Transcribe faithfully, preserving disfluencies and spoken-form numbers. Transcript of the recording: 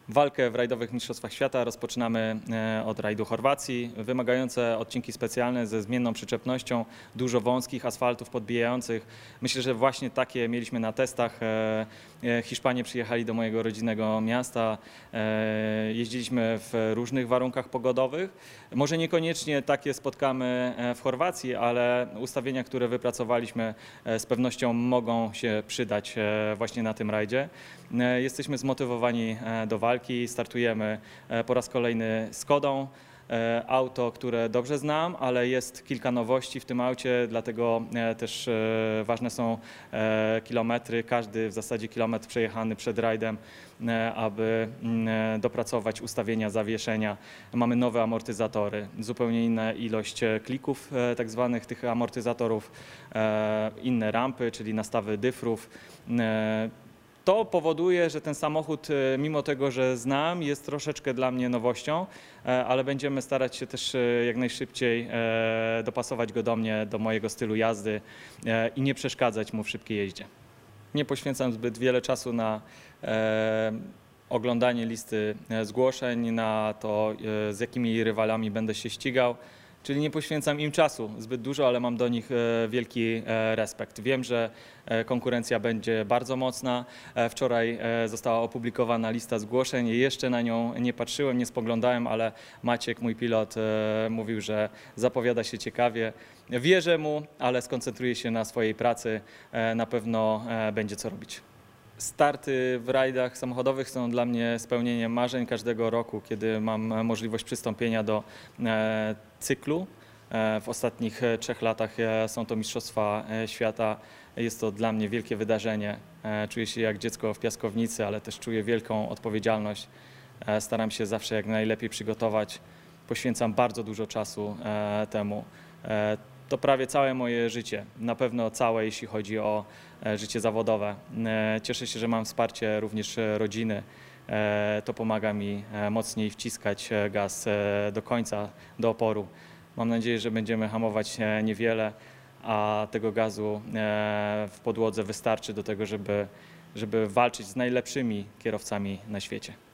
Walkę w rajdowych Mistrzostwach Świata rozpoczynamy od rajdu Chorwacji. Wymagające odcinki specjalne ze zmienną przyczepnością, dużo wąskich asfaltów podbijających. Myślę, że właśnie takie mieliśmy na testach. Hiszpanie przyjechali do mojego rodzinnego miasta. Jeździliśmy w różnych warunkach pogodowych. Może niekoniecznie takie spotkamy w Chorwacji, ale ustawienia, które wypracowaliśmy, z pewnością mogą się przydać właśnie na tym rajdzie. Jesteśmy zmotywowani do walki, startujemy po raz kolejny Skodą. Auto, które dobrze znam, ale jest kilka nowości w tym aucie, dlatego też ważne są kilometry, każdy w zasadzie kilometr przejechany przed rajdem, aby dopracować ustawienia zawieszenia. Mamy nowe amortyzatory, zupełnie inna ilość klików tak zwanych tych amortyzatorów, inne rampy, czyli nastawy dyfrów. To powoduje, że ten samochód, mimo tego, że znam, jest troszeczkę dla mnie nowością, ale będziemy starać się też jak najszybciej dopasować go do mnie, do mojego stylu jazdy i nie przeszkadzać mu w szybkiej jeździe. Nie poświęcam zbyt wiele czasu na oglądanie listy zgłoszeń, na to, z jakimi rywalami będę się ścigał. Czyli nie poświęcam im czasu zbyt dużo, ale mam do nich wielki respekt. Wiem, że konkurencja będzie bardzo mocna. Wczoraj została opublikowana lista zgłoszeń. Jeszcze na nią nie patrzyłem, nie spoglądałem, ale Maciek, mój pilot, mówił, że zapowiada się ciekawie. Wierzę mu, ale skoncentruję się na swojej pracy. Na pewno będzie co robić. Starty w rajdach samochodowych są dla mnie spełnieniem marzeń każdego roku, kiedy mam możliwość przystąpienia do cyklu. W ostatnich trzech latach są to Mistrzostwa Świata. Jest to dla mnie wielkie wydarzenie. Czuję się jak dziecko w piaskownicy, ale też czuję wielką odpowiedzialność. Staram się zawsze jak najlepiej przygotować. Poświęcam bardzo dużo czasu temu. To prawie całe moje życie, na pewno całe, jeśli chodzi o życie zawodowe. Cieszę się, że mam wsparcie również rodziny. To pomaga mi mocniej wciskać gaz do końca, do oporu. Mam nadzieję, że będziemy hamować niewiele, a tego gazu w podłodze wystarczy do tego, żeby, żeby walczyć z najlepszymi kierowcami na świecie.